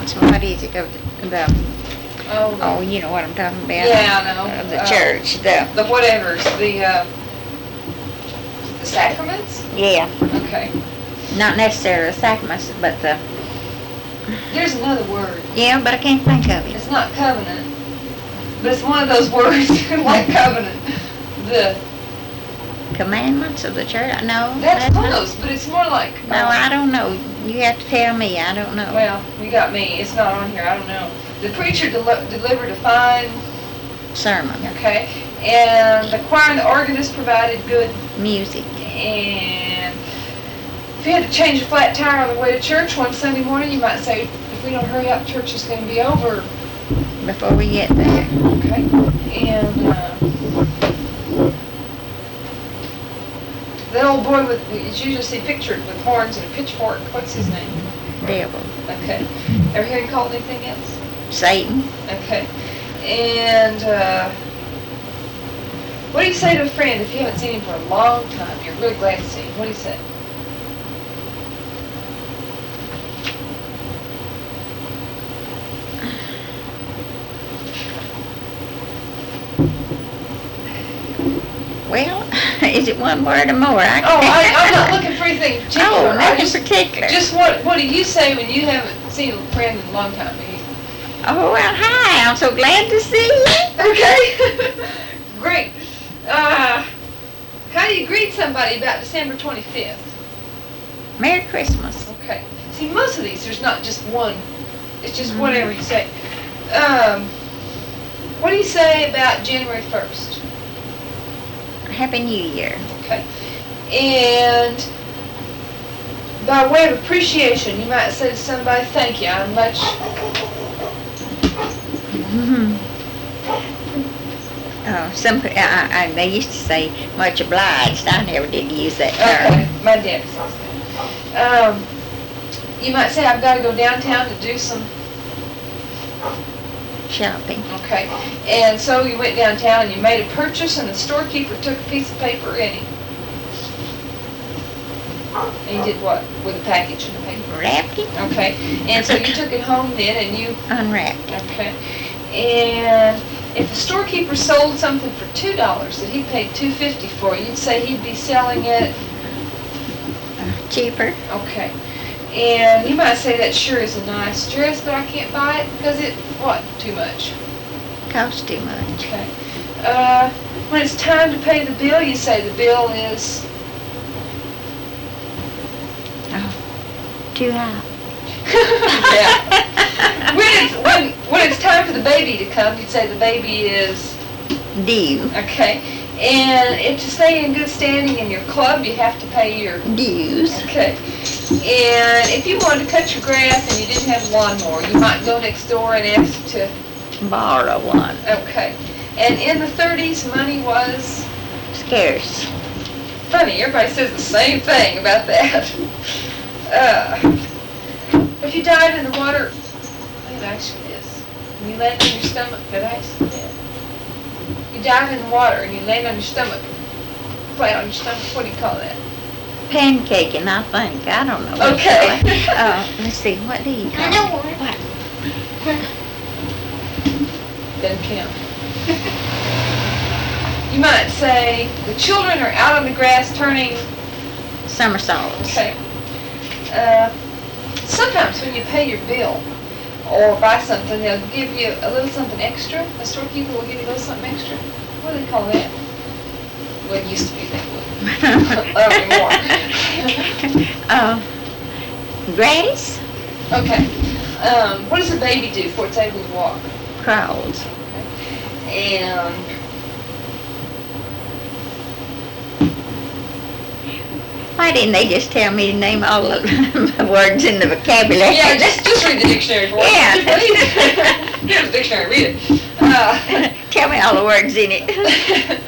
sacraments, what is it, of the Oh, you know what I'm talking about? yeah, I know. Of the church, The whatevers, the sacraments? yeah, Okay. not necessarily the sacraments, but There's another word. yeah, but I can't think of it. It's not covenant, but it's one of those words like covenant. The Commandments of the church? No. That's not. close, but it's more like. No, I don't know. You have to tell me. I don't know. Well, you got me. It's not on here. I don't know. The preacher delivered a fine Sermon. Okay. And the choir and the organist provided good Music. And if you had to change a flat tire on the way to church one Sunday morning, you might say, if we don't hurry up, church is going to be over. Before we get there. Okay. And that old boy it's usually see pictured with horns and a pitchfork. What's his name? Devil. Okay. Ever hear him called anything else? Satan. Okay. And what do you say to a friend if you haven't seen him for a long time? You're really glad to see him. What do you say? Well, is it one word or more? I'm not looking for anything particular. Oh, nothing particular. Just what do you say when you haven't seen a friend in a long time? Oh, well, hi. I'm so glad to see you. Okay. Great. How do you greet somebody about December 25th? Merry Christmas. Okay. See, most of these, there's not just one. It's just whatever you say. What do you say about January 1st? Happy New Year. Okay. And by way of appreciation, you might say to somebody, thank you, I'm much... They used to say much obliged. I never did use that term. Okay, my dad says that. You might say, I've got to go downtown to do some Shopping. Okay, and so you went downtown and you made a purchase, and the storekeeper took a piece of paper and he did what with the package and the paper? Wrapped it. Okay, and so you took it home then and you unwrapped it. Okay, and if the storekeeper sold something for $2 that he paid $2.50 for, you'd say he'd be selling it cheaper. Okay. And you might say that sure is a nice dress, but I can't buy it because it, what, too much? Costs too much. Okay. When it's time to pay the bill, you say the bill is? Oh, too high. Yeah. When it's time for the baby to come, you'd say the baby is? Due. Okay. And if to stay in good standing in your club, you have to pay your dues. Okay. And if you wanted to cut your grass and you didn't have a lawnmower, you might go next door and ask to borrow one. Okay. And in the 30s, money was scarce. Funny, everybody says the same thing about that. If you died in the water, let me ask you this. When you land on your stomach, did I ask you that? You dive in the water and you land on your stomach, flat on your stomach, what do you call that? Pancaking, I think. I don't know. Okay. Let's see, what do you call it? I know one. What? Doesn't count. You might say, the children are out on the grass turning somersaults. Okay. Sometimes when you pay your bill or buy something, they'll give you a little something extra. The storekeeper will give you a little something extra. What do they call that? Well, it used to be that way. Not anymore. Gratis? Okay. What does a baby do before it's able to walk? Crawls. Okay. And why didn't they just tell me to name all the words in the vocabulary? Yeah, just read the dictionary for us. Yeah. Here's the dictionary, read it. Tell me all the words in it.